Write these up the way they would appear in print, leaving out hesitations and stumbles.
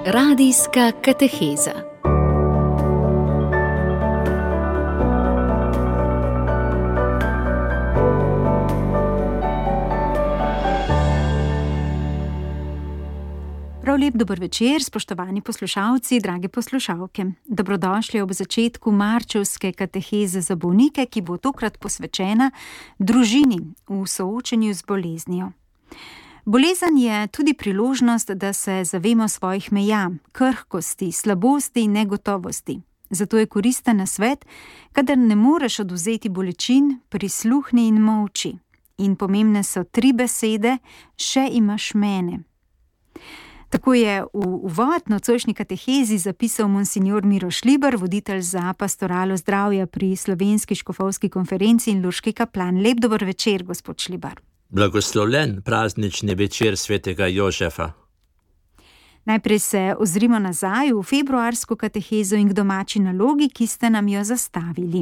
Radijska kateheza. Prav lep dober večer, spoštovani poslušalci, drage poslušalke. Dobrodošli ob začetku marčevske kateheze za bolnike, ki bo tokrat posvečena družini v soočenju z boleznijo. Bolezen je tudi priložnost, da se zavemo svojih meja, krhkosti, slabosti in negotovosti. Zato je koristen nasvet, kadar ne moreš odvzeti bolečin, prisluhni in molči. In pomembne so 3 besede: še imaš mene. Tako je v uvod nocojšnji katehezi zapisal monsignor Miro Šlibar, voditelj za pastoralo zdravja pri Slovenski škofovski konferenci in lurški kaplan. Lep dober večer, gospod Šlibar. Blagoslovljen praznični večer svetega Jožefa. Najprej se ozrimo nazaj v februarsko katehezo in k domači nalogi, ki ste nam jo zastavili.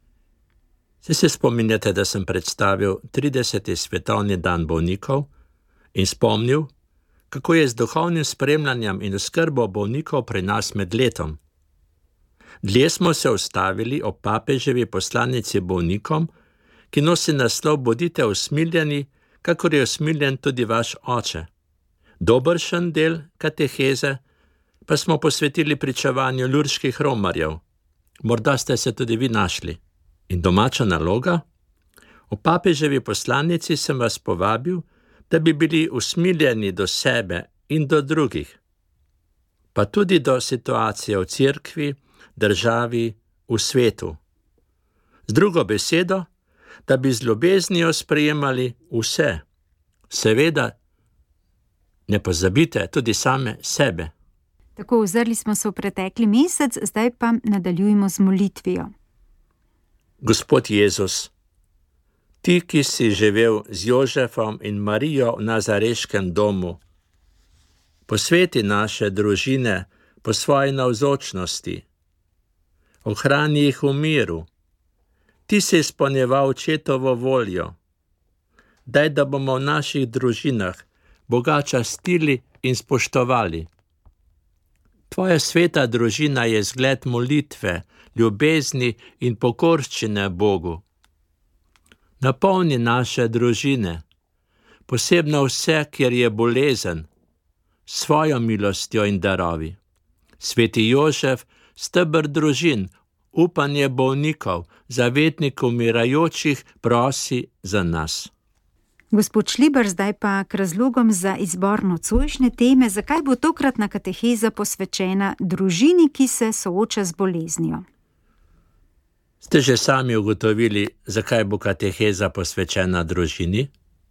Se spominjate, da sem predstavil 30. svetovni dan bolnikov in spomnil, kako je z duhovnim spremljanjem in oskrbo bolnikov pri nas med letom. Dlje smo se ustavili ob papeževi poslanici bolnikom, ki nosi naslov Bodite usmiljeni, kakor je usmiljen tudi vaš oče. Dobršen del kateheze pa smo posvetili pričevanju lurških romarjev. Morda ste se tudi vi našli. In domača naloga? O papeževi poslanici sem vas povabil, da bi bili usmiljeni do sebe in do drugih, pa tudi do situacije v cerkvi, državi, v svetu. Z drugo besedo, da bi z ljubeznijo sprejemali vse. Seveda, ne pozabite tudi same sebe. Tako, ozrli smo se v pretekli mesec, zdaj pa nadaljujemo z molitvijo. Gospod Jezus, ti, ki si živel z Jožefom in Marijo v nazareškem domu, posveti naše družine po svoji navzočnosti, ohrani jih v miru. Ti si izpolnjeval očetovo voljo. Daj, da bomo v naših družinah Boga častili in spoštovali. Tvoja sveta družina je zgled molitve, ljubezni in pokorščine Bogu. Napolni naše družine, posebno vse, kjer je bolezen, svojo milostjo in darovi. Sveti Jožef, steber družin, upanje bolnikov, zavetnik umirajočih, prosi za nas. Gospod Šlibar, zdaj pa k razlogom za izbor nocojšnje teme, zakaj bo tokratna kateheza posvečena družini, ki se sooča z boleznijo. Ste že sami ugotovili, zakaj bo kateheza posvečena družini?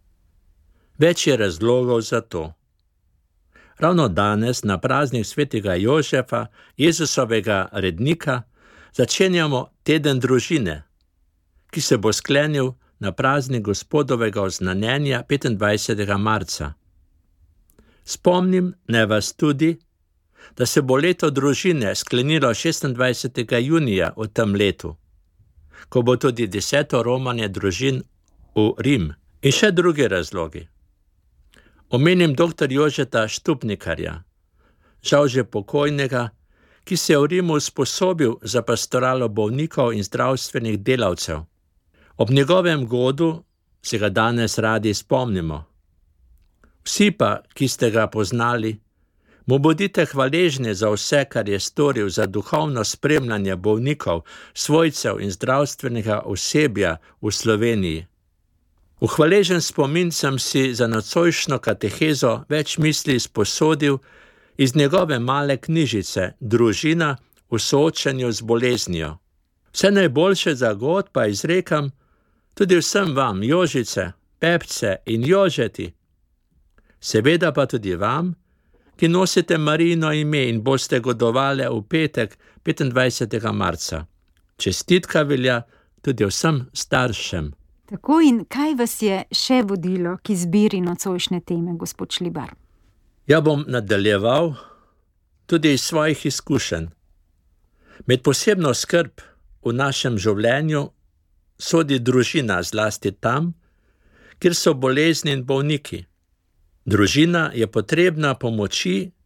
Več je razlogov za to. Ravno danes, na praznik svetega Jožefa, Jezusovega rednika, začenjamo teden družine, ki se bo sklenil na praznik Gospodovega oznanjenja 25. marca. Spomnim vas tudi, da se bo leto družine sklenilo 26. junija v tem letu, ko bo tudi 10. romanje družin v Rim. In še drugi razlogi. Omenim dr. Jožeta Štupnikarja, žal že pokojnega, ki se je v Rimu usposobil za pastoralo bolnikov in zdravstvenih delavcev. Ob njegovem godu se ga danes radi spomnimo. Vsi pa, ki ste ga poznali, mu bodite hvaležni za vse, kar je storil za duhovno spremljanje bolnikov, svojcev in zdravstvenega osebja v Sloveniji. V hvaležen spomin sem si za nocojšnjo katehezo več misli sposodil iz njegove male knjižice Družina v soočenju z boleznijo. Vse najboljše za god pa izrekam tudi vsem vam, Jožice, Pepce in Jožeti. Seveda pa tudi vam, ki nosite Marijino ime in boste godovali v petek 25. marca. Čestitka velja tudi vsem staršem. Tako, in kaj vas je še vodilo k izbiri nocojšnje teme, gospod Šlibar? Ja, bom nadaljeval tudi iz svojih izkušenj. Med posebno skrb v našem življenju sodi družina, zlasti tam, kjer so bolezni in bolniki. Družina je potrebna pomoči,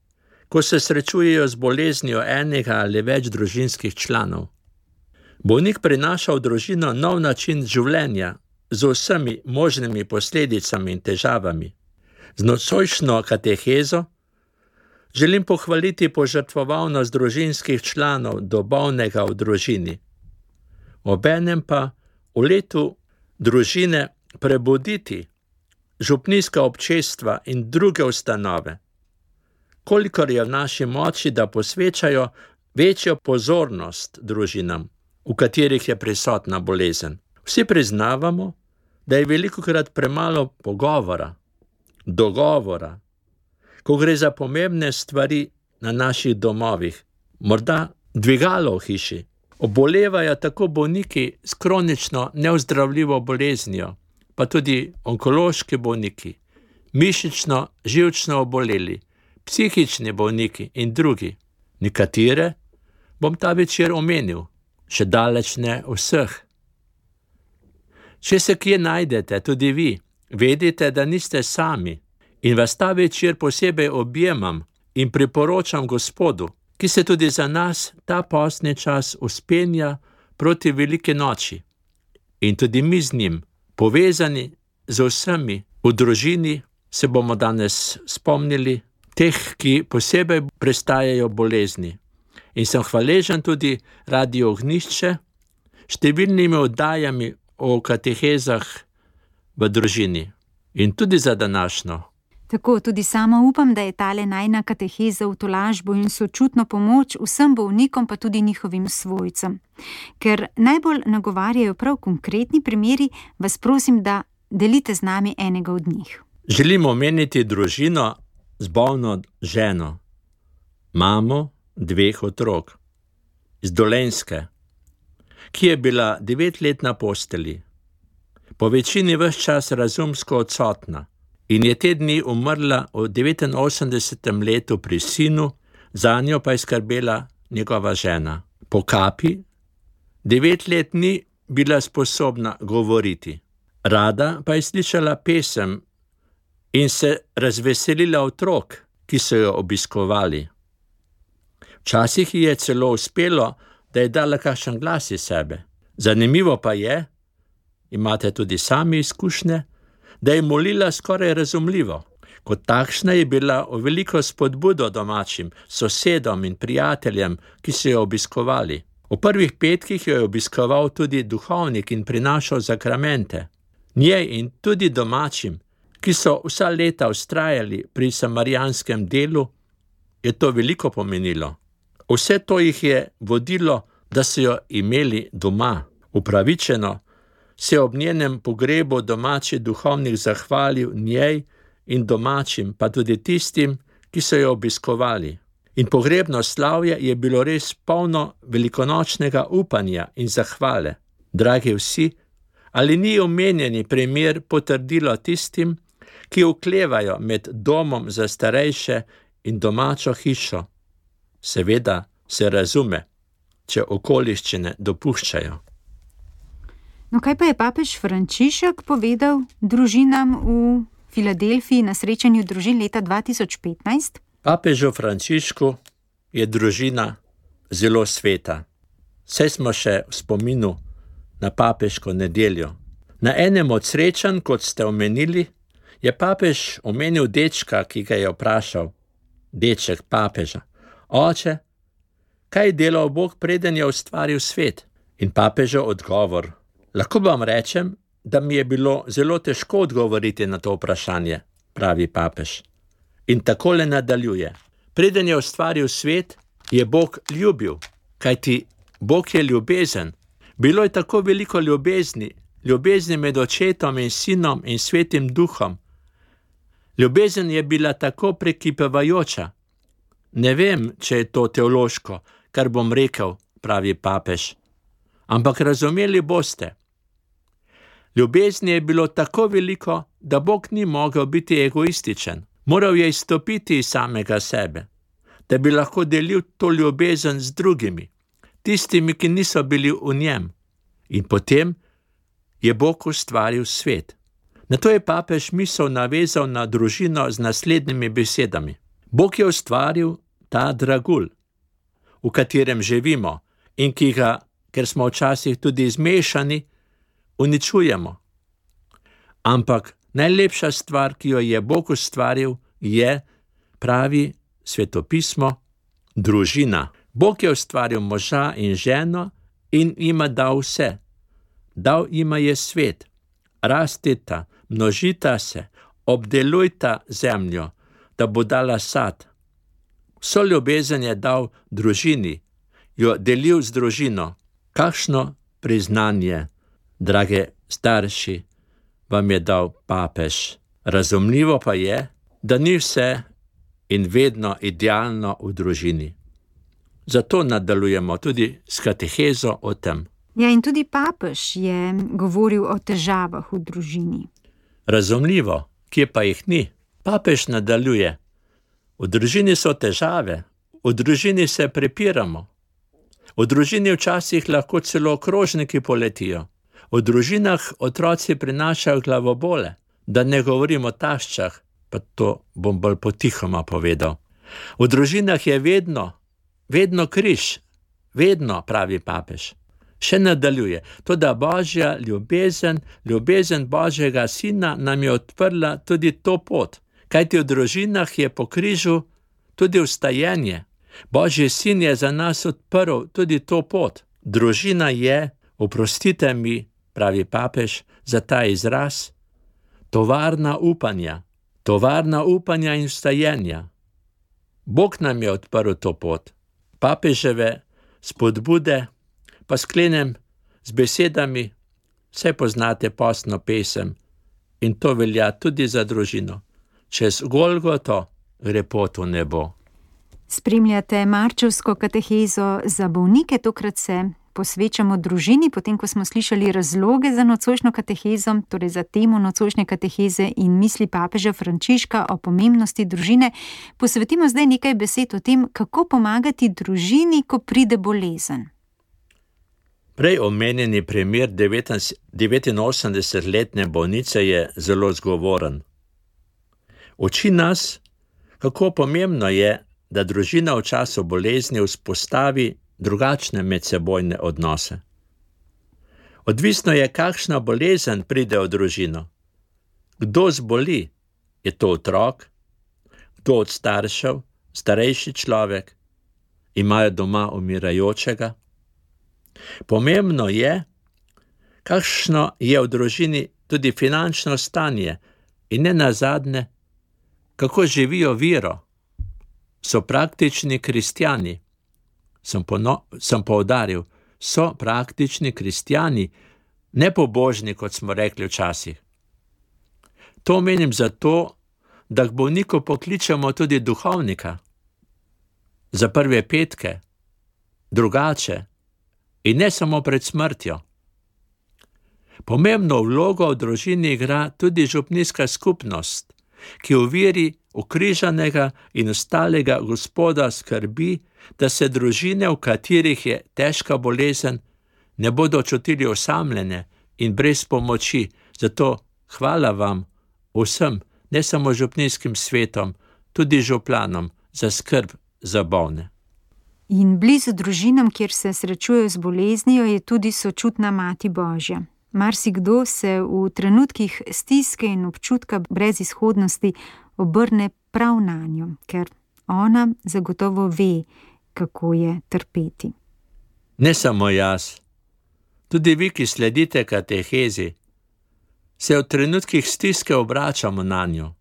ko se srečujejo z boleznijo enega ali več družinskih članov. Bolnik prinaša v družino nov način življenja z vsemi možnimi posledicami in težavami. Z nocojšnjo katehezo želim pohvaliti požrtvovalnost družinskih članov do bolnega v družini. Obenem pa v letu družine prebuditi župnijska občestva in druge ustanove, kolikor je v naši moči, da posvečajo večjo pozornost družinam, v katerih je prisotna bolezen. Vsi priznavamo, da je velikokrat premalo pogovora, dogovora, ko gre za pomembne stvari na naših domovih, morda dvigalo v hiši. Obolevajo tako bolniki s kronično neozdravljivo boleznijo, pa tudi onkološki bolniki, mišično-živčno oboleli, psihični bolniki in drugi. Nekatere bom ta večer omenil, še daleč ne vseh. Če se kje najdete, tudi vi, vedite, da niste sami in vas ta večer posebej objemam in priporočam Gospodu, ki se tudi za nas ta postni čas vzpenja proti veliki noči. In tudi mi z njim, povezani z vsemi v družini, se bomo danes spomnili teh, ki posebej prestajajo bolezni. In sem hvaležen tudi Radio Ognjišče številnimi oddajami o katehezah v družini. In tudi za današnjo. Tako, tudi sama upam, da je tale najina kateheza v tolažbo in sočutno pomoč vsem bolnikom, pa tudi njihovim svojcem. Ker najbolj nagovarjajo prav konkretni primeri, vas prosim, da delite z nami enega od njih. Želim omeniti družino z bolno ženo, mamo 2 otrok, iz Dolenjske, ki je bila 9 let na postelji, po večini ves čas razumsko odsotna. In je te dni umrla v 89. letu pri sinu, zanjo pa je skrbela njegova žena. Po kapi 9 let ni bila sposobna govoriti. Rada pa je slišala pesem in se razveselila otrok, ki so jo obiskovali. Včasih ji je celo uspelo, da je dala kakšen glas iz sebe. Zanimivo pa je, imate tudi sami izkušnje, da je molila skoraj razumljivo. Kot takšna je bila v veliko spodbudo domačim, sosedom in prijateljem, ki so jo obiskovali. V prvih petkih jo je obiskoval tudi duhovnik in prinašal zakramente. Njej in tudi domačim, ki so vsa leta vztrajali pri samarijanskem delu, je to veliko pomenilo. Vse to jih je vodilo, da so jo imeli doma. Upravičeno se ob njenem pogrebu domači duhovnik zahvalil njej in domačim, pa tudi tistim, ki so jo obiskovali. In pogrebno slavje je bilo res polno velikonočnega upanja in zahvale. Dragi vsi, ali ni omenjeni primer potrdilo tistim, ki oklevajo med domom za starejše in domačo hišo? Seveda se razume, če okoliščine dopuščajo. No, kaj pa je papež Frančišek povedal družinam v Filadelfiji na srečanju družin leta 2015? Papežu Frančišku je družina zelo sveta. Saj smo še v spominu na papeško nedeljo. Na enem od srečanj, kot ste omenili, je papež omenil dečka, ki ga je vprašal, deček papeža: Oče, kaj je delal Bog, preden je ustvaril svet? In papežev odgovor: lahko vam rečem, da mi je bilo zelo težko odgovoriti na to vprašanje, pravi papež. In takole nadaljuje: preden je ustvaril svet, je Bog ljubil, kajti Bog je ljubezen. Bilo je tako veliko ljubezni med očetom in sinom in svetim duhom. Ljubezen je bila tako prekipevajoča. Ne vem, če je to teološko, kar bom rekel, pravi papež, ampak razumeli boste. Ljubezni je bilo tako veliko, da Bog ni mogel biti egoističen. Moral je izstopiti iz samega sebe, da bi lahko delil to ljubezen z drugimi, tistimi, ki niso bili v njem. In potem je Bog ustvaril svet. Nato je papež misel navezal na družino z naslednjimi besedami: Bog je ustvaril ta dragulj, v katerem živimo in ki ga, ker smo včasih tudi zmešani, uničujemo. Ampak najlepša stvar, ki jo je Bog ustvaril, je, pravi svetopismo, družina. Bog je ustvaril moža in ženo in jima dal vse. Dal jima je svet. Rastita, množita se, obdelujta zemljo, da bo dala sad. Vso ljubezen je dal družini, jo delil z družino. Kakšno priznanje, drage starši, vam je dal papež. Razumljivo pa je, da ni vse in vedno idealno v družini. Zato nadaljujemo tudi s katehezo o tem. Ja, in tudi papež je govoril o težavah v družini. Razumljivo, kje pa jih ni? Papež nadaljuje. V družini so težave, v družini se prepiramo. V družini včasih lahko celo krožniki poletijo. V družinah otroci prinašajo glavobole, da ne govorim o taščah, pa to bom bolj potihoma povedal. V družinah je vedno križ, vedno, pravi papež. Še nadaljuje, toda Božja ljubezen Božjega Sina nam je odprla tudi to pot, kajti v družinah je po križu tudi vstajenje. Božji Sin je za nas odprl tudi to pot. Družina je, oprostite mi, pravi papež, za ta izraz, tovarna upanja in vstajenja. Bog nam je odprl to pot. Papeževe spodbude pa sklenem z besedami, saj poznate postno pesem, in to velja tudi za družino. Čez Golgoto gre pot v nebo. Spremljate marčevsko katehezo za bolnike, tokrat se posvečamo družini, potem ko smo slišali razloge za nocojšnjo katehezo, torej za temo nocojšnje kateheze in misli papeža Frančiška o pomembnosti družine, posvetimo zdaj nekaj besed o tem, kako pomagati družini, ko pride bolezen. Prej omenjeni primer 89-letne bolnice je zelo zgovoren. Uči nas, kako pomembno je, da družina v času bolezni vzpostavi drugačne medsebojne odnose. Odvisno je, kakšna bolezen pride v družino. Kdo zboli? Je to otrok? Kdo od staršev? Starejši človek? Imajo doma umirajočega? Pomembno je, kakšno je v družini tudi finančno stanje in ne nazadnje, kako živijo vero. So praktični kristjani. Sem poudaril, so praktični kristjani, ne pobožni, kot smo rekli včasih. To menim zato, da k bolniku pokličemo tudi duhovnika. Za prve petke, drugače in ne samo pred smrtjo. Pomembno vlogo v družini igra tudi župnijska skupnost, ki v veri ukrižanega in ostalega Gospoda skrbi, da se družine, v katerih je težka bolezen, ne bodo čutili osamljene in brez pomoči. Zato hvala vam vsem, ne samo župnijskim svetom, tudi župlanom, za skrb za bolne. In blizu družinam, kjer se srečujejo z boleznijo, je tudi sočutna Mati Božja. Marsikdo se v trenutkih stiske in občutka brezizhodnosti obrne prav nanjo, ker ona zagotovo ve, kako je trpeti. Ne samo jaz, tudi vi, ki sledite katehezi, se v trenutkih stiske obračamo na njo.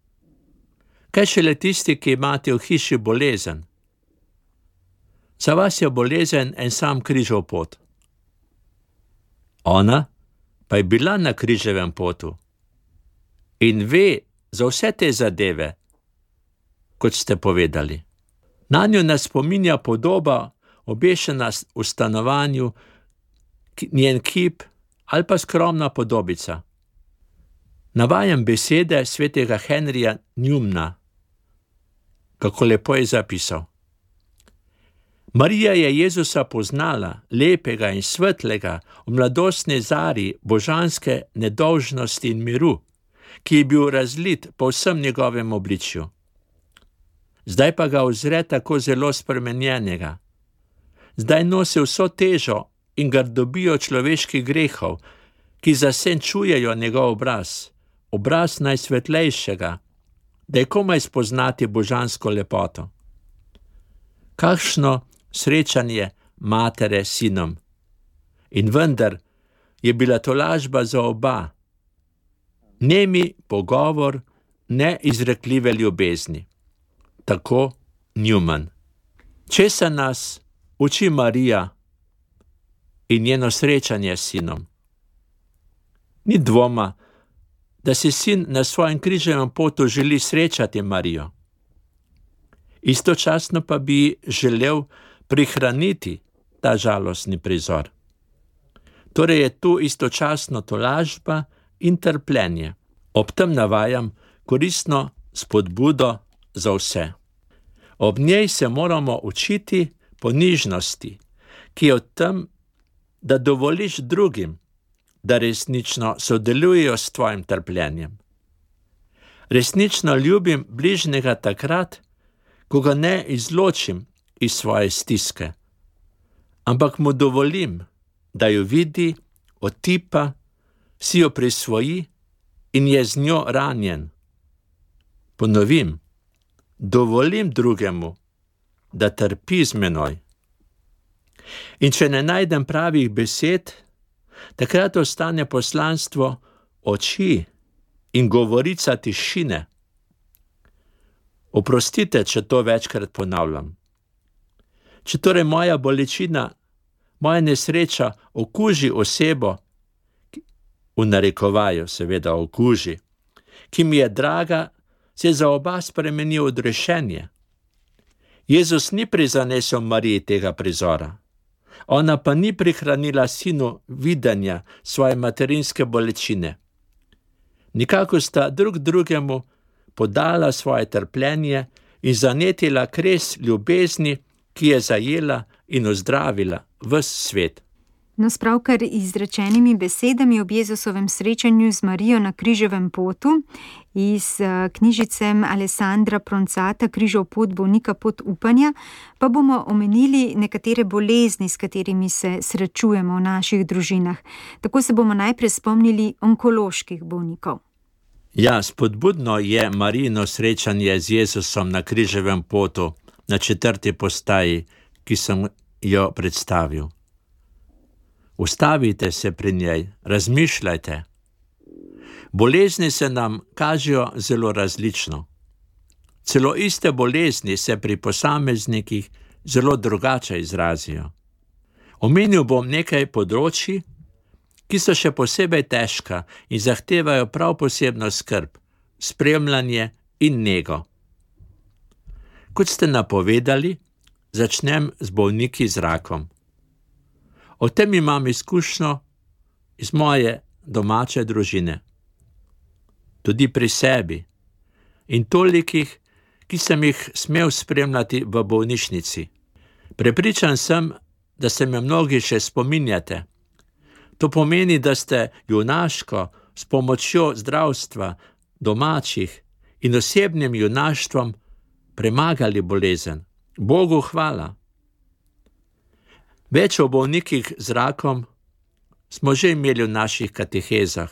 Kaj šele tisti, ki imate v hiši bolezen? Za vas je bolezen en sam križev pot. Ona pa je bila na križevem potu in ve za vse te zadeve, kot ste povedali. Na njo nas spominja podoba, obešena v stanovanju, njen kip ali pa skromna podobica. Navajam besede svetega Henrija Newmana, kako lepo je zapisal. Marija je Jezusa poznala, lepega in svetlega, v mladostni zari božanske nedolžnosti in miru, ki je bil razlit po vsem njegovem obličju. Zdaj pa ga uzre tako zelo spremenjenega. Zdaj nosi vso težo in gardobijo človeških grehov, ki zasenčujejo njegov obraz, obraz najsvetlejšega, da je komaj spoznati božansko lepoto. Kakšno srečanje matere s sinom. In vendar je bila tolažba za oba. Nemi pogovor neizrekljive ljubezni. Tako Newman. Česa nas uči Marija in njeno srečanje s sinom? Ni dvoma, da si sin na svojem križevem potu želi srečati Marijo. Istočasno pa bi želel prihraniti ta žalostni prizor. Torej je tu istočasno tolažba in trpljenje. Ob tem navajam koristno spodbudo za vse. Ob njej se moramo učiti ponižnosti, ki je v tem, da dovoliš drugim, da resnično sodelujejo s tvojim trpljenjem. Resnično ljubim bližnjega takrat, ko ga ne izločim iz svoje stiske, ampak mu dovolim, da jo vidi, otipa, si jo prisvoji in je z njo ranjen. Ponovim, dovolim drugemu, da trpi z menoj. In če ne najdem pravih besed, takrat ostane poslanstvo oči in govorica tišine. Oprostite, če to večkrat ponavljam. Če torej moja bolečina, moja nesreča okuži osebo, v narekovaju seveda okuži, ki mi je draga, se za oba spremeni odrešenje. Jezus ni prizanesel Mariji tega prizora. Ona pa ni prihranila sinu videnja svoje materinske bolečine. Nikako sta drug drugemu podala svoje trpljenje in zanetila kres ljubezni, ki je zajela in ozdravila ves svet. No, s pravkar izrečenimi besedami ob Jezusovem srečanju z Marijo na križevem potu iz knjižice Alessandra Proncata Križev pot bolnika, pot upanja, pa bomo omenili nekatere bolezni, s katerimi se srečujemo v naših družinah. Tako se bomo najprej spomnili onkoloških bolnikov. Ja, spodbudno je Marijino srečanje z Jezusom na križevem potu na 4. postaji, ki sem jo predstavil. Ustavite se pri njej, razmišljajte. Bolezni se nam kažejo zelo različno. Celo iste bolezni se pri posameznikih zelo drugače izrazijo. Omenil bom nekaj področij, ki so še posebej težka in zahtevajo prav posebno skrb, spremljanje in nego. Kot ste napovedali, začnem z bolniki z rakom. O tem imam izkušnjo iz moje domače družine. Tudi pri sebi in tolikih, ki sem jih smel spremljati v bolnišnici. Prepričan sem, da se me mnogi še spominjate. To pomeni, da ste junaško s pomočjo zdravstva, domačih in osebnim junaštvom premagali bolezen. Bogu hvala. Več o bolnikih z rakom smo že imeli v naših katehezah.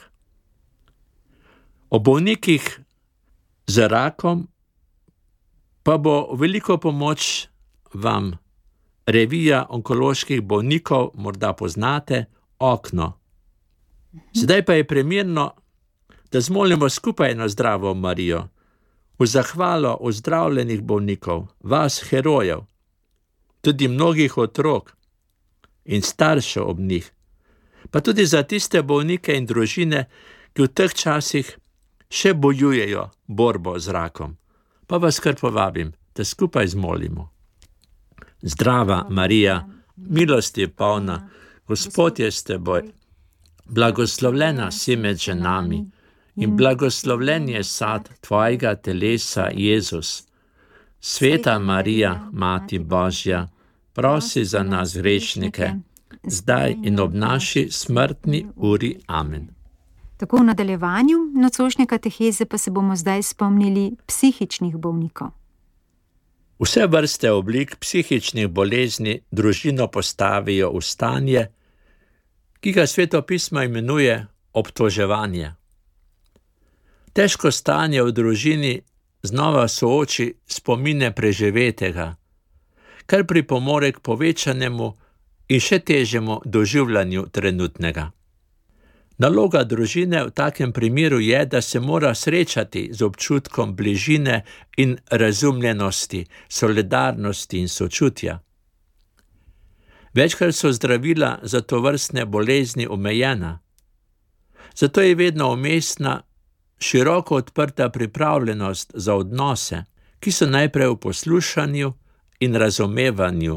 O bolnikih z rakom pa bo veliko pomoč vam revija onkoloških bolnikov, morda poznate, Okno. Zdaj pa je primerno, da zmolimo skupaj na zdravo Marijo, v zahvalo ozdravljenih bolnikov, vas herojev, tudi mnogih otrok in staršev ob njih, pa tudi za tiste bolnike in družine, ki v teh časih še bojujejo borbo z rakom. Pa vas kar povabim, da skupaj zmolimo. Zdrava Marija, milosti je polna, Gospod je s teboj, blagoslovljena si med ženami in blagoslovljen je sad tvojega telesa, Jezus. Sveta Marija, Mati Božja, prosi za nas grešnike, zdaj in ob naši smrtni uri. Amen. Tako v nadaljevanju nocojšnje kateheze pa se bomo zdaj spomnili psihičnih bolnikov. Vse vrste oblik psihičnih bolezni družino postavijo v stanje, ki ga Sveto pismo imenuje obtoževanje. Težko stanje v družini znova sooči spomine preživetega, kar pripomore k povečanemu in še težjemu doživljanju trenutnega. Naloga družine v takem primeru je, da se mora srečati z občutkom bližine in razumljenosti, solidarnosti in sočutja. Večkrat so zdravila za tovrstne bolezni omejena, zato je vedno umestna široko odprta pripravljenost za odnose, ki so najprej v poslušanju in razumevanju.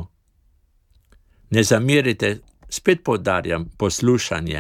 Ne zamerite, spet poudarjam, poslušanje.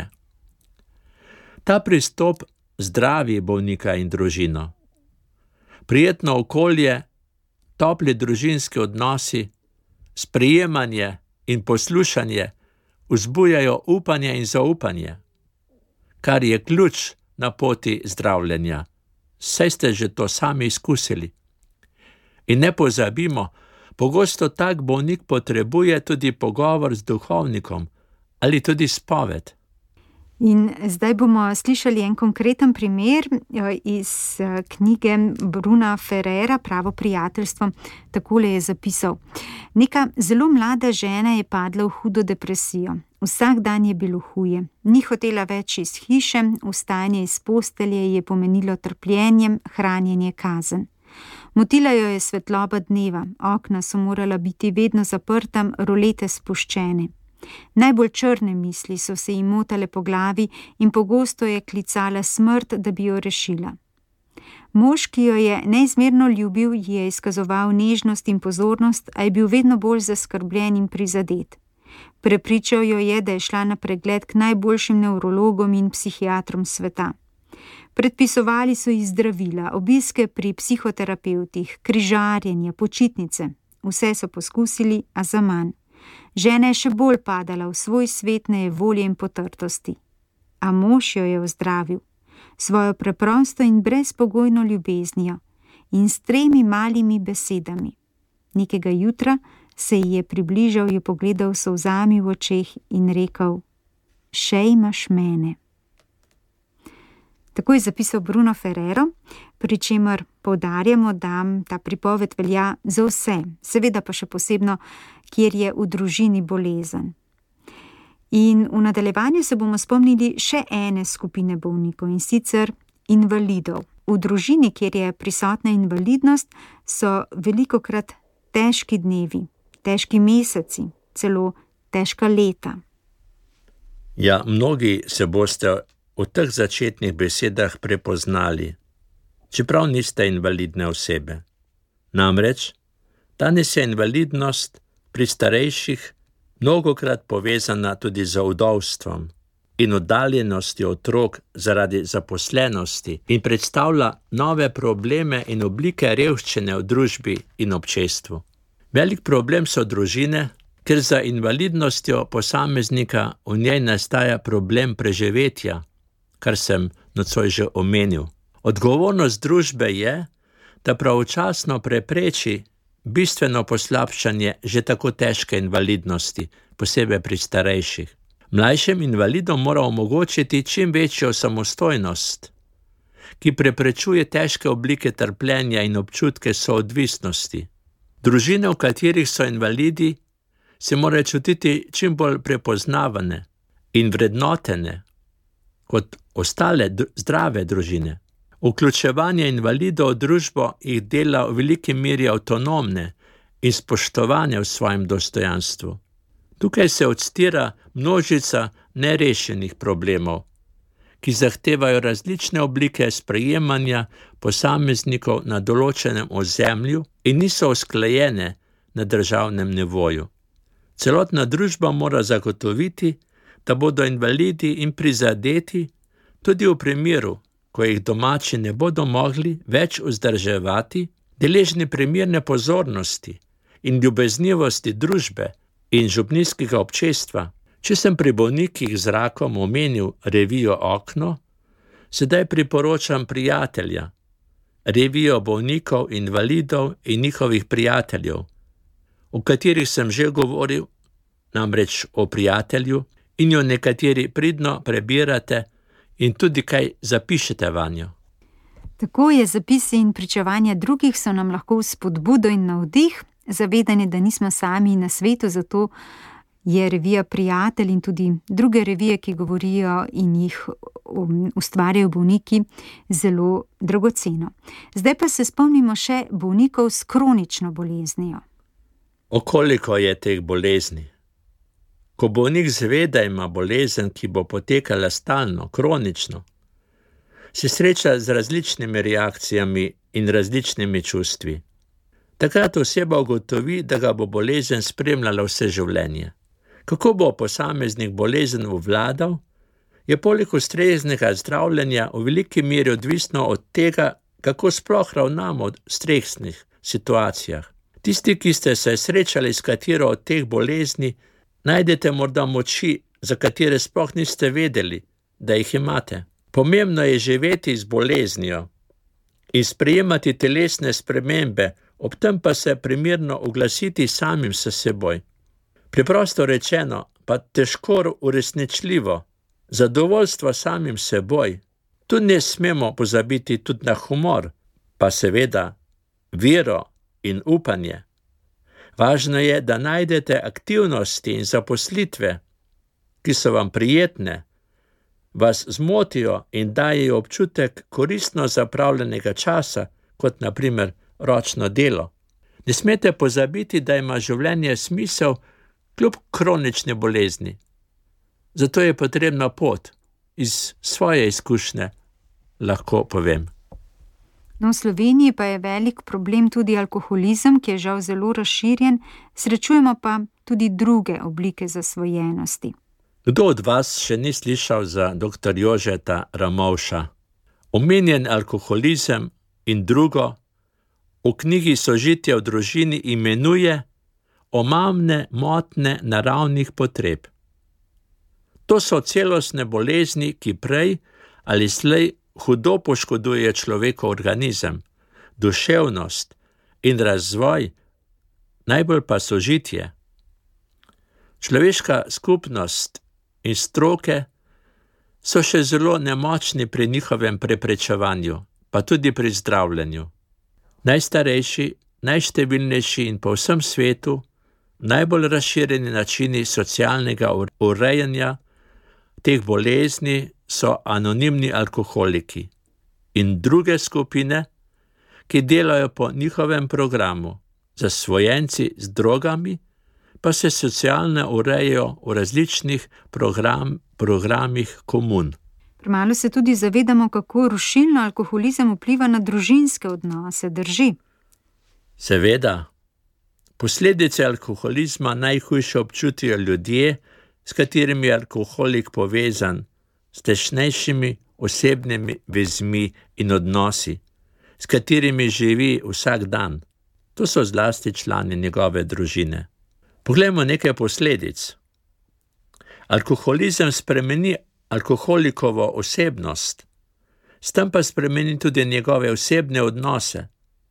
Ta pristop zdravi bolnika in družino. Prijetno okolje, topli družinski odnosi, sprejemanje in poslušanje vzbujajo upanje in zaupanje, kar je ključ na poti zdravljenja. Saj ste že to sami izkusili. In ne pozabimo, pogosto tak bolnik potrebuje tudi pogovor z duhovnikom ali tudi spoved. In zdaj bomo slišali en konkreten primer iz knjige Bruna Ferrera Pravo prijateljstvo. Takole je zapisal. Neka zelo mlada žena je padla v hudo depresijo. Vsak dan je bilo huje. Ni hotela več iz hiše, vstajanje iz postelje je pomenilo trpljenje, hranjenje, kazen. Motila jo je svetloba dneva, okna so morala biti vedno zaprta, rolete spuščene. Najbolj črne misli so se ji motale po glavi in pogosto je klicala smrt, da bi jo rešila. Mož, ki jo je neizmerno ljubil, ji je izkazoval nežnost in pozornost, a je bil vedno bolj zaskrbljen in prizadet. Prepričal jo je, da je šla na pregled k najboljšim nevrologom in psihiatrom sveta. Predpisovali so ji zdravila, obiske pri psihoterapevtih, križarjenje, počitnice. Vse so poskusili, a zaman. Žena je še bolj padala v svoj svet nejevolje in potrtosti. A mož jo je ozdravil, svojo preprosto in brezpogojno ljubeznijo in s 3 malimi besedami. Nekega jutra se ji je približal, jo pogledal s solzami v očeh in rekel: "Še imaš mene." Tako je zapisal Bruno Ferrero, pri čemer poudarjamo, da ta pripoved velja za vse, seveda pa še posebno, kjer je v družini bolezen. In v nadaljevanju se bomo spomnili še ene skupine bolnikov, in sicer invalidov. V družini, kjer je prisotna invalidnost, so velikokrat težki dnevi, težki meseci, celo težka leta. Ja, mnogi se boste v teh začetnih besedah prepoznali, čeprav niste invalidne osebe. Namreč, danes je invalidnost pri starejših mnogokrat povezana tudi z vdovstvom in oddaljenostjo otrok zaradi zaposlenosti in predstavlja nove probleme in oblike revščine v družbi in občestvu. Velik problem so družine, ker za invalidnostjo posameznika v njej nastaja problem preživetja, kar sem nocoj že omenil. Odgovornost družbe je, da pravočasno prepreči bistveno poslabšanje že tako težke invalidnosti, posebej pri starejših. Mlajšim invalidom mora omogočiti čim večjo samostojnost, ki preprečuje težke oblike trpljenja in občutke soodvisnosti. Družine, v katerih so invalidi, se morajo čutiti čim bolj prepoznavane in vrednotene kot ostale zdrave družine. Vključevanje invalidov v družbo jih dela v veliki meri avtonomne in spoštovane v svojem dostojanstvu. Tukaj se odstira množica nerešenih problemov, ki zahtevajo različne oblike sprejemanja posameznikov na določenem ozemlju in niso usklajene na državnem nivoju. Celotna družba mora zagotoviti, da bodo invalidi in prizadeti tudi v primeru, ko jih domači ne bodo mogli več vzdrževati, deležni primerne pozornosti in ljubeznivosti družbe in župnijskega občestva. Če sem pri bolnikih z rakom omenil revijo Okno, sedaj priporočam prijatelja, revijo bolnikov, invalidov in njihovih prijateljev, o katerih sem že govoril, namreč o prijatelju, in jo nekateri pridno prebirate in tudi kaj zapišete vanjo. Tako je, zapisi in pričevanja drugih so nam lahko spodbudo in navdih, zavedanje, da nismo sami na svetu, zato je revija Prijatelj in tudi druge revije, ki govorijo in jih ustvarjajo bolniki, zelo dragoceno. Zdaj pa se spomnimo še bolnikov s kronično boleznijo. Koliko je teh bolezni? Ko bolnik zve, da ima bolezen, ki bo potekala stalno, kronično, se sreča z različnimi reakcijami in različnimi čustvi. Takrat oseba ugotovi, da ga bo bolezen spremljala vse življenje. Kako bo posameznik bolezen obvladal, je poleg ustreznega zdravljenja v veliki meri odvisno od tega, kako sploh ravnamo v stresnih situacijah. Tisti, ki ste se srečali s katero od teh bolezni, najdete morda moči, za katere sploh niste vedeli, da jih imate. Pomembno je živeti z boleznijo in sprejemati telesne spremembe, ob tem pa se primerno oglasiti samim s seboj. Preprosto rečeno, pa težko uresničljivo, zadovoljstvo samim seboj. Tu ne smemo pozabiti tudi na humor, pa seveda vero in upanje. Važno je, da najdete aktivnosti in zaposlitve, ki so vam prijetne, vas zmotijo in dajejo občutek koristno zapravljenega časa, kot na primer ročno delo. Ne smete pozabiti, da ima življenje smisel kljub kronični bolezni. Zato je potrebna pot. Iz svoje izkušnje lahko povem. No, v Sloveniji pa je velik problem tudi alkoholizem, ki je žal zelo razširjen, srečujemo pa tudi druge oblike zasvojenosti. Kdo od vas še ni slišal za dr. Jožeta Ramovša? Omenjen alkoholizem in drugo v knjigi Sožitje v družini imenuje omamne motnje naravnih potreb. To so celostne bolezni, ki prej ali slej hudo poškoduje človekov organizem, duševnost in razvoj, najbolj pa sožitje. Človeška skupnost in stroke so še zelo nemočni pri njihovem preprečevanju, pa tudi pri zdravljenju. Najstarejši, najštevilnejši in po vsem svetu najbolj razširjeni načini socialnega urejanja teh bolezni so anonimni alkoholiki in druge skupine, ki delajo po njihovem programu. Zasvojenci z drogami pa se socialno urejajo v različnih programih komun. Premalo se tudi zavedamo, kako rušilno alkoholizem vpliva na družinske odnose, drži? Seveda. Posledice alkoholizma najhujše občutijo ljudje, s katerimi je alkoholik povezan, s tesnejšimi osebnimi vezmi in odnosi, s katerimi živi vsak dan. To so zlasti člani njegove družine. Poglejmo nekaj posledic. Alkoholizem spremeni alkoholikovo osebnost, s tem pa spremeni tudi njegove osebne odnose.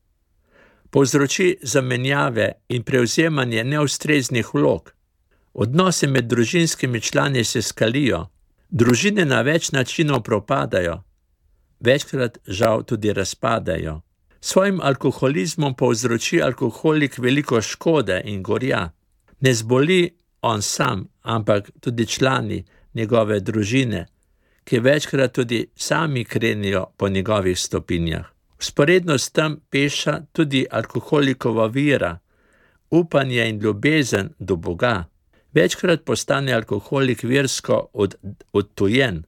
Povzroči zamenjave in prevzemanje neustreznih vlog. Odnose med družinskimi člani se skalijo, družine na več načinov propadajo, večkrat žal tudi razpadajo. Svojim alkoholizmom povzroči alkoholik veliko škode in gorja. Ne zboli on sam, ampak tudi člani njegove družine, ki večkrat tudi sami krenijo po njegovih stopinjah. Vzporedno s tem peša tudi alkoholikova vera, upanje in ljubezen do Boga. Večkrat postane alkoholik versko odtujen.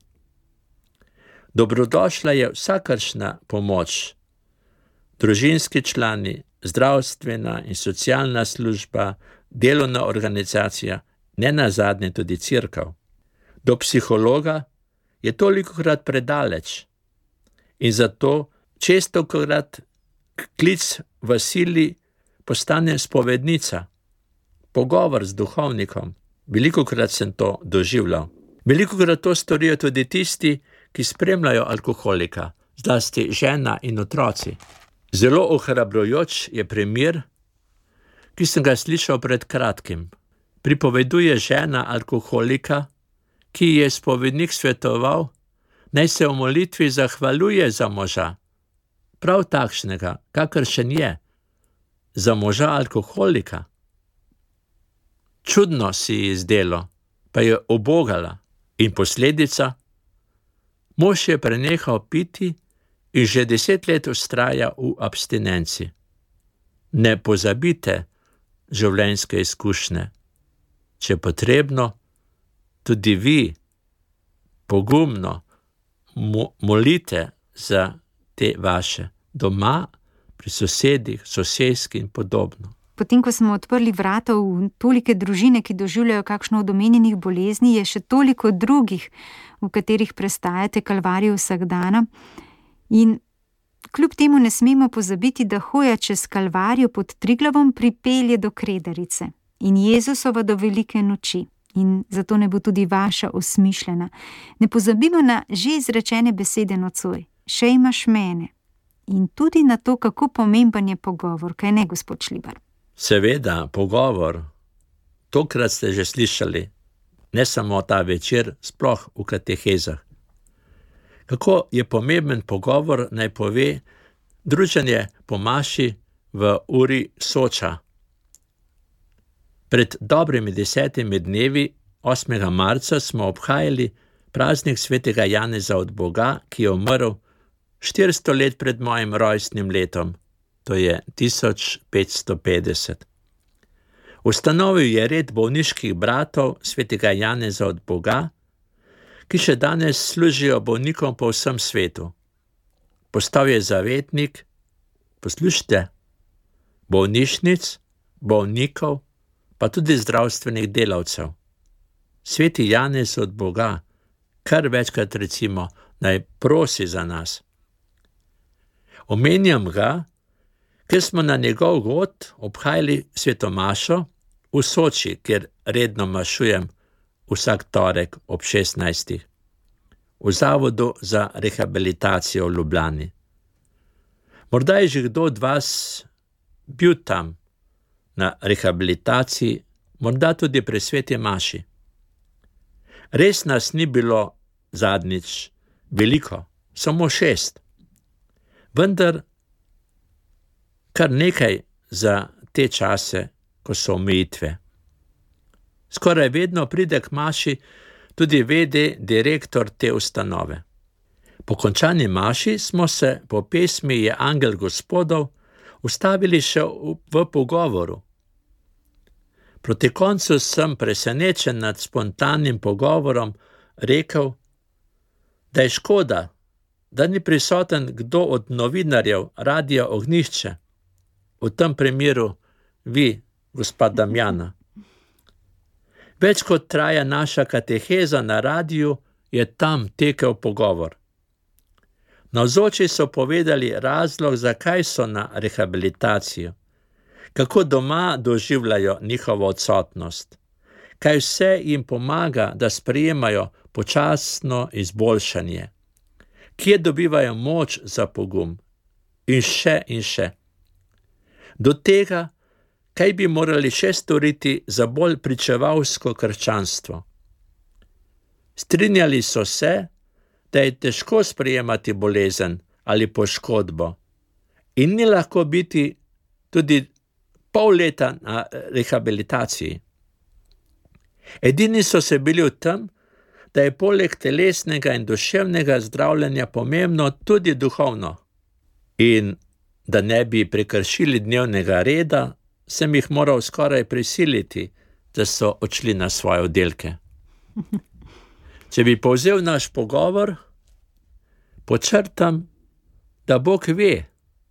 Dobrodošla je vsakršna pomoč. Družinski člani, zdravstvena in socialna služba, delovna organizacija, ne nazadnje tudi cerkev. Do psihologa je tolikokrat predaleč in zato čestokrat klic v sili postane spovednica, pogovor z duhovnikom. Velikokrat sem to doživljal. Velikokrat to storijo tudi tisti, ki spremljajo alkoholika, zlasti žena in otroci. Zelo ohrabrujoč je primer, ki sem ga slišal pred kratkim. Pripoveduje žena alkoholika, ki je spovednik svetoval, naj se v molitvi zahvaljuje za moža, prav takšnega, kakršen je, za moža alkoholika. Čudno si ji zdelo, pa je ubogala in posledica, mož je prenehal piti in že 10 let vztraja v abstinenci. Ne pozabite življenjske izkušnje. Če je potrebno, tudi vi pogumno molite za te vaše doma, pri sosedih, soseski in podobno. Potem, ko smo odprli vrata v tolike družine, ki doživljajo kakšno od omenjenih bolezni, je še toliko drugih, v katerih prestajate kalvarijo vsakdana. In kljub temu ne smemo pozabiti, da hoja čez kalvarijo pod Triglavom pripelje do Kredarice in Jezusova do velike noči. In zato ne bo tudi vaša osmišljena. Ne pozabimo na že izrečene besede nocoj. Še imaš mene. In tudi na to, kako pomemben je pogovor, kaj ne, gospod Šlibar? Seveda, pogovor. Tokrat ste že slišali, ne samo ta večer, sploh v katehezah. Kako je pomemben pogovor, naj pove druženje po maši v uri Soča. Pred dobrimi 10 dnevi, 8. marca, smo obhajali praznik svetega Janeza od Boga, ki je umrl 400 let pred mojim rojstnim letom, to je 1550. Ustanovil je red bolniških bratov svetega Janeza od Boga, ki še danes služijo bolnikom po vsem svetu. Postal je zavetnik, poslušajte, bolnišnic, bolnikov, pa tudi zdravstvenih delavcev. Sveti Janez od Boga, kar večkrat recimo, naj prosi za nas. Omenjam ga, ker smo na njegov god obhajali svetomašo v Soči, kjer redno mašujem vsak torek ob 16. v Zavodu za rehabilitacijo v Ljubljani. Morda je že kdo od vas bil tam na rehabilitaciji, morda tudi pri sveti maši. Res nas ni bilo zadnjič veliko, samo 6. Vendar kar nekaj za te čase, ko so omejitve. Skoraj vedno pride k maši tudi vede direktor te ustanove. Po končani maši smo se po pesmi Je angel Gospodov ustavili še v pogovoru. Proti koncu sem presenečen nad spontanim pogovorom rekel, da je škoda, da ni prisoten kdo od novinarjev Radia Ognjišče, v tem primeru vi, gospa Damjana. Več kot traja naša kateheza na radiju, je tam tekel pogovor. Navzoči so povedali razlog, zakaj so na rehabilitaciji, kako doma doživljajo njihovo odsotnost, kaj vse jim pomaga, da sprejemajo počasno izboljšanje, kje dobivajo moč za pogum in še in še. Do tega, kaj bi morali še storiti za bolj pričevalsko krščanstvo. Strinjali so se, da je težko sprejemati bolezen ali poškodbo in ni lahko biti tudi pol leta na rehabilitaciji. Edini so se bili v tem, da je poleg telesnega in duševnega zdravljenja pomembno tudi duhovno. In da ne bi prekršili dnevnega reda, sem jih moral skoraj prisiliti, da so odšli na svoje oddelke. Če bi povzel naš pogovor, počrtam, da Bog ve,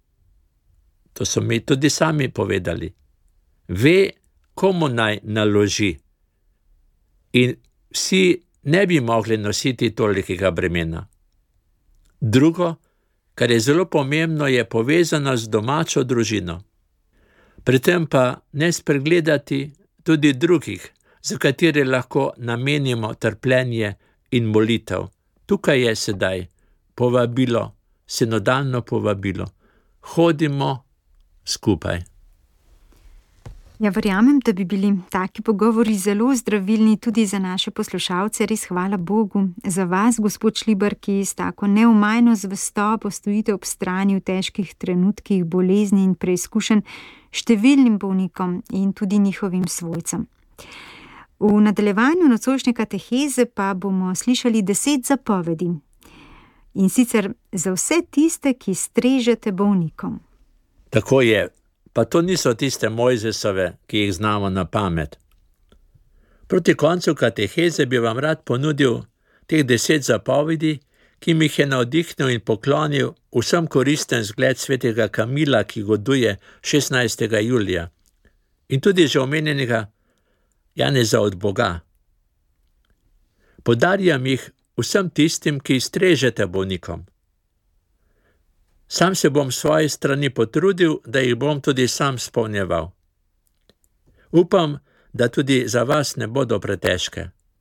to so mi tudi sami povedali, ve, komu naj naloži. In vsi ne bi mogli nositi tolikega bremena. Drugo, kar je zelo pomembno, je povezano z domačo družino. Pri tem pa ne spregledati tudi drugih, za katere lahko namenimo trpljenje in molitev. Tukaj je sedaj povabilo, sinodalno povabilo. hodimo skupaj. Ja, verjamem, da bi bili taki pogovori zelo zdravilni tudi za naše poslušalce. Res hvala Bogu za vas, gospod Šlibar, ki s tako neomajno zvestobo stojite ob strani v težkih trenutkih bolezni in preizkušenj številnim bolnikom in tudi njihovim svojcem. V nadaljevanju nocojšnje kateheze pa bomo slišali 10 zapovedi. In sicer za vse tiste, ki strežete bolnikom. Tako je. Pa to niso tiste Mojzesove, ki jih znamo na pamet. Proti koncu kateheze bi vam rad ponudil teh 10 zapovedi, ki mi jih je navdihnil in poklonil vsem koristen zgled svetega Kamila, ki goduje 16. julija in tudi že omenjenega Janeza od Boga. Podarjam jih vsem tistim, ki strežete bolnikom. Sam se bom s svoje strani potrudil, da jih bom tudi sam spolnjeval. Upam, da tudi za vas ne bodo pretežke.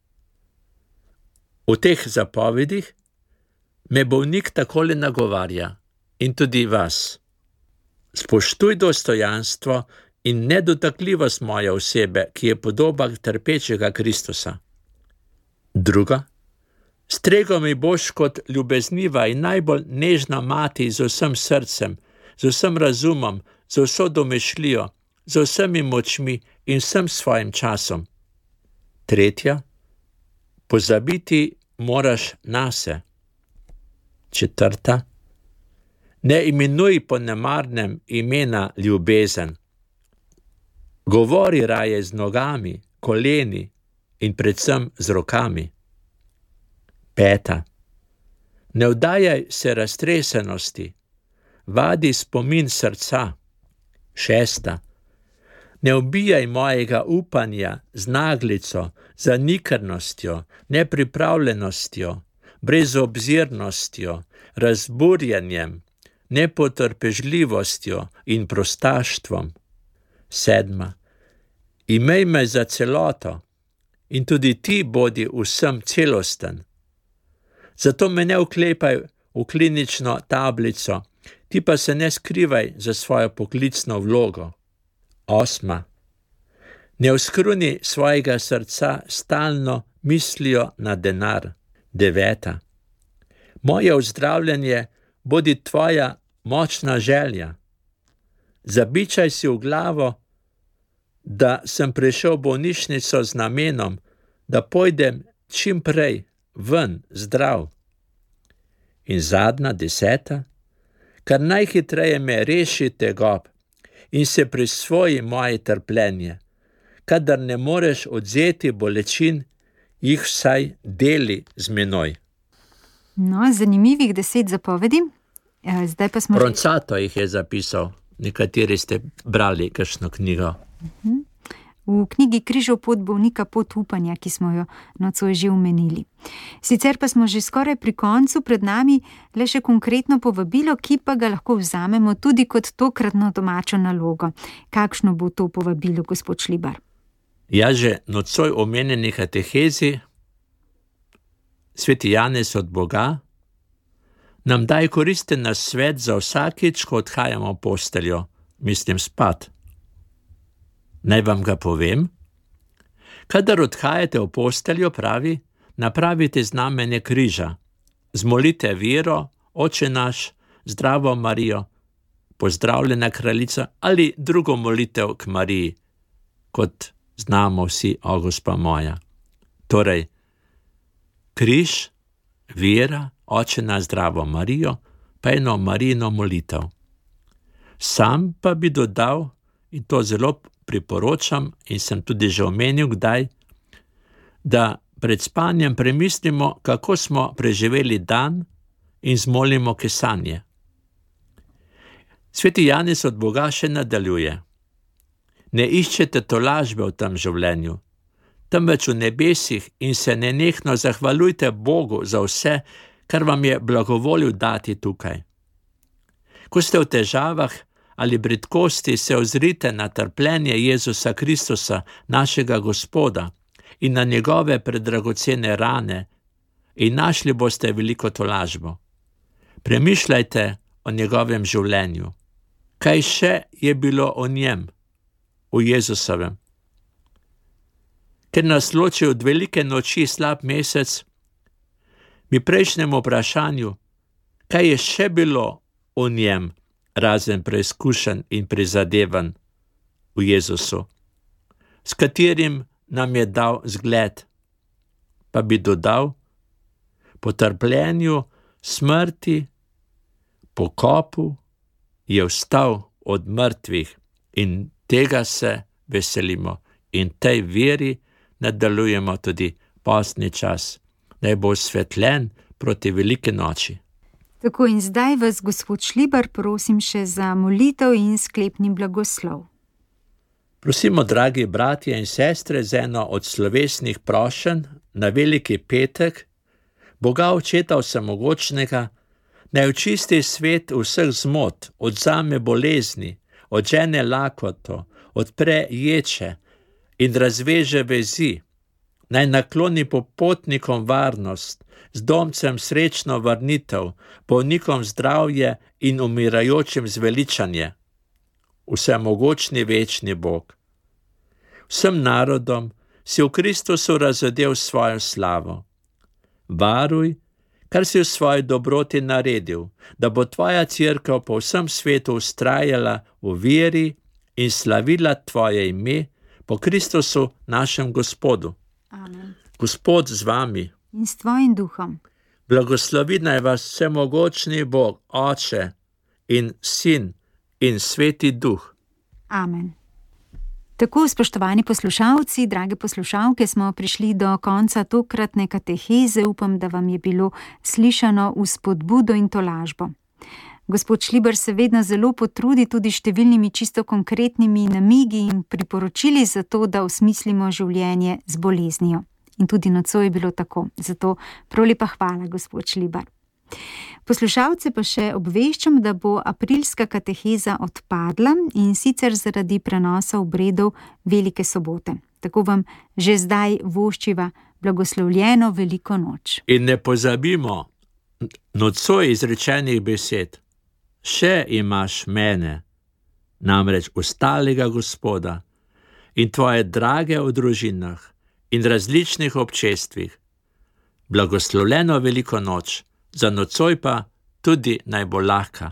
V teh zapovedih me bolnik takole nagovarja in tudi vas. Spoštuj dostojanstvo in nedotakljivost moje osebe, ki je podoba trpečega Kristusa. Druga. Stregel mi boš kot ljubezniva in najbolj nežna mati z vsem srcem, z vsem razumom, z vso domišljijo, z vsemi močmi in vsem svojim časom. Tretja. Pozabiti moraš nase. Četrta. Ne imenuj po nemarnem imena ljubezen. Govori raje z nogami, koleni in predvsem z rokami. 5. Ne vdajaj se raztresenosti, vadi spomin srca. 6. Ne ubijaj mojega upanja z naglico, zanikrnostjo, nepripravljenostjo, brezobzirnostjo, razburjenjem, nepotrpežljivostjo in prostaštvom. 7. Imej me za celoto in tudi ti bodi vsem celosten. Zato me ne vklepaj v klinično tablico, ti pa se ne skrivaj za svojo poklicno vlogo. 8. Ne oskruni svojega srca stalno mislijo na denar. 9. Moje ozdravljanje bodi tvoja močna želja. Zabičaj si v glavo, da sem prišel v bolnišnico z namenom, da pojdem čim prej ven zdrav. In zadnja, 10. Kar najhitreje me reši tegob in se prisvoji moje trpljenje. Kadar ne moreš odzeti bolečin, jih vsaj deli z menoj. No, zanimivih 10 zapovedi. Zdaj pa smo... Roncato jih je zapisal. Nekateri ste brali kakšno knjigo. V knjigi Križev pot bolnika, pot upanja, ki smo jo nocoj že omenili. Sicer pa smo že skoraj pri koncu, pred nami le še konkretno povabilo, ki pa ga lahko vzamemo tudi kot tokratno domačo nalogo. Kakšno bo to povabilo, gospod Šlibar? Ja, že nocoj omenjeni katehezi, sveti Janez od Boga, nam daje koristen nasvet za vsakič, ko odhajamo v posteljo, mislim spat. Naj vam ga povem. Kadar odhajate v posteljo, pravi, napravite znamenje križa. Zmolite vero, Oče naš, Zdravo Marijo, Pozdravljena kraljica ali drugo molitev k Mariji, kot znamo vsi, o Gospa moja. Torej, križ, vera, Oče naš, Zdravo Marijo, pa eno Marijino molitev. Sam pa bi dodal, in to zelo priporočam in sem tudi že omenil kdaj, da pred spanjem premislimo, kako smo preživeli dan in zmolimo kesanje. Sveti Janez od Boga še nadaljuje. Ne iščete tolažbe v tem življenju, temveč v nebesih in se nenehno zahvaljujte Bogu za vse, kar vam je blagovolil dati tukaj. Ko ste v težavah ali bridkosti, se ozrite na trpljenje Jezusa Kristusa, našega Gospoda, in na njegove predragocene rane in našli boste veliko tolažbo. Premišljajte o njegovem življenju, Kaj še je bilo o njem, o Jezusovem? Ker nas loči od velike noči slab mesec, mi prejšnjemu vprašanju, kaj je še bilo o njem, razen preizkušenj in prizadevanj v Jezusu, s katerim nam je dal zgled, pa bi dodal, po trpljenju, smrti, pokopu je vstal od mrtvih in tega se veselimo in tej veri nadaljujemo tudi postni čas, naj bo osvetljen proti veliki noči. Tako in zdaj vas, gospod Šlibar, prosim še za molitev in sklepni blagoslov. Prosimo, dragi bratje in sestre, z eno od slovesnih prošenj na veliki petek, Boga Očeta Vsemogočnega, naj očisti svet vseh zmot, odzame bolezni, odžene lakoto, odpre ječe in razveže vezi, naj nakloni popotnikom varnost, zdomcem srečno vrnitev, bolnikom zdravje in umirajočim zveličanje. Vsemogočni večni Bog. Vsem narodom si v Kristusu razodel svojo slavo. Varuj, kar si v svoji dobroti naredil, da bo tvoja cerkev po vsem svetu vztrajala v veri in slavila tvoje ime po Kristusu našem Gospodu. Amen. Gospod z vami. In s tvojim duhom. Blagoslovi naj vas vsemogočni Bog, Oče in Sin in Sveti Duh. Amen. Tako, spoštovani poslušalci, drage poslušalke, smo prišli do konca tokratne kateheze. Upam, da vam je bilo slišano v spodbudo in tolažbo. Gospod Šlibar se vedno zelo potrudi tudi številnimi čisto konkretnimi namigi in priporočili za to, da osmislimo življenje z boleznijo. In tudi nocoj je bilo tako. Zato prav lepa hvala, gospod Šlibar. Poslušalce pa še obveščam, da bo aprilska kateheza odpadla in sicer zaradi prenosa obredov Velike sobote. Tako vam že zdaj voščiva blagoslovljeno veliko noč. In ne pozabimo nocoj izrečenih besed. Še imaš mene, namreč ostalega Gospoda in tvoje drage v družinah in različnih občestvih. Blagoslovljeno veliko noč. Za nocoj pa tudi naj bo lahka.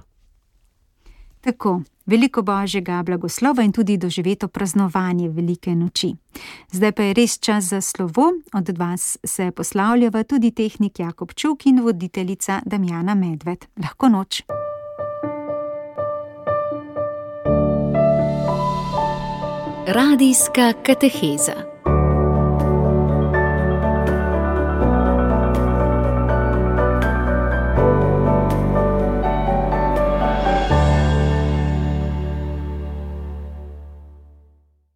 Tako, veliko božjega blagoslova in tudi doživeto praznovanje velike noči. Zdaj pa je res čas za slovo. Od vas se poslavljava tudi tehnik Jakob Čuk in voditeljica Damjana Medved. Lahko noč. Radijska kateheza.